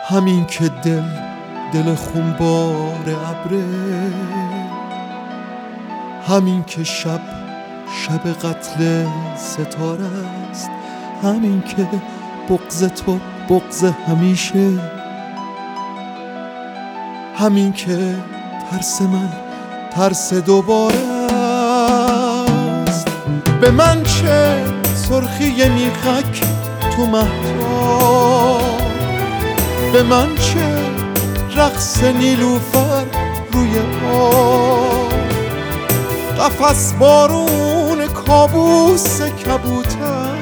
همین که دل خونبار ابره، همین که شب قتل ستاره است، همین که بغض تو بغض همیشه، همین که ترس من ترس دوباره است. به من چه سرخی میخک تو مهتاب، به من چه رقص نیلوفر روی آب، قفس بارون کابوس کبوتر،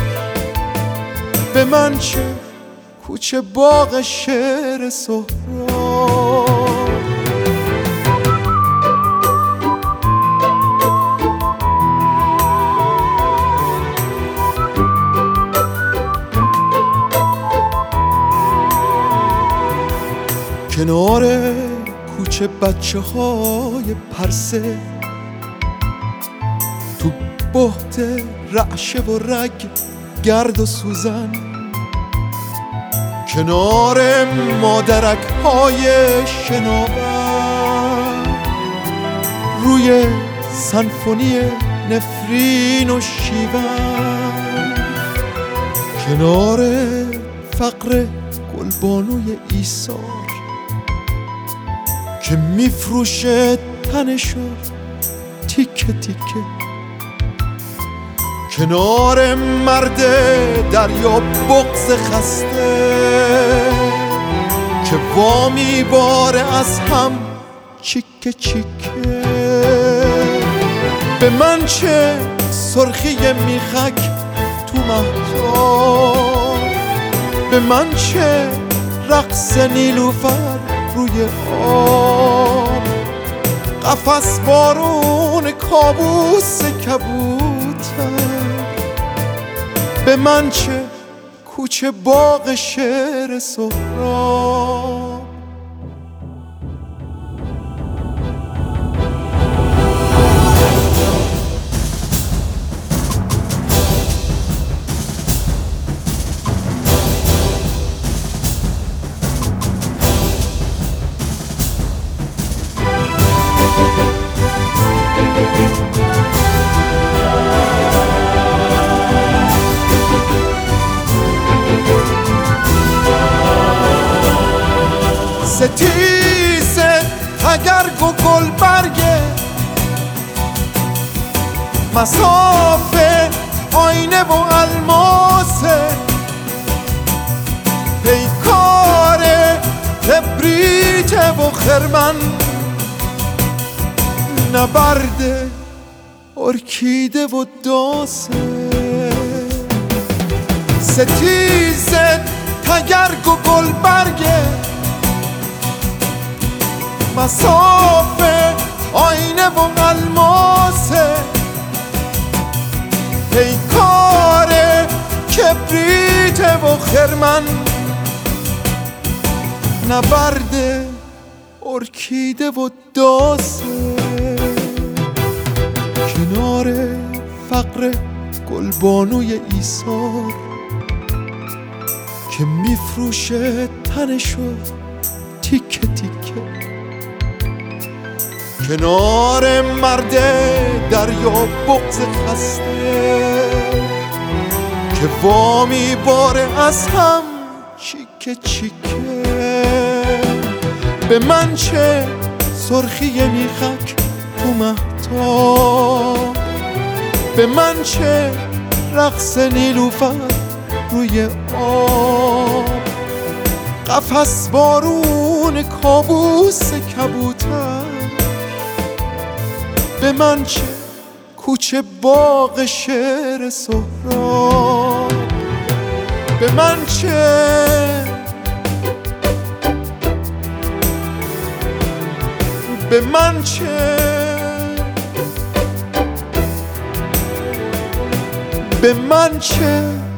به من چه کوچه باغ شعر سهراب. کنار کوچه بچه های پرسه، تو بهت رعشه و رگ گرد و سوزن، کنار مادرک های شناور، روی سنفونی نفرین و شیون، کنار فقر گلبانوی ایثار که میفروشه تنشو تیکه تیکه، کنار مرد دریا بغض خسته که وامی باره از هم چیکه چیکه. به من چه سرخی میخک تو مهتاب، به من چه رقص نیلوفر روی آب، قفس بارون کابوس کبوتر، به من چه کوچه باغ شعر سهراب. ستیز تگرگ و گلبرگه، مسافه آینه و الماسه، پیکار کبریت و خرمن، نبرد ارکیده و داسه. ستیز تگرگ و گلبرگه، مسافه آینه و الماسه، پیکار کبریت و خرمن، نبرد ارکیده و داسه، کنار فقر گلبانوی ایثار که میفروشه تنشو تیکه تیکه، کنار مرد دریا بغض خسته که وامی باره از هم چیکه چیکه. به من چه سرخی میخک تو مهتاب، به من چه رقص نیلوفر روی آب، قفس بارون کابوس کبوتر، به من چه کوچه باغ شعر سهراب. به من چه به من چه به من چه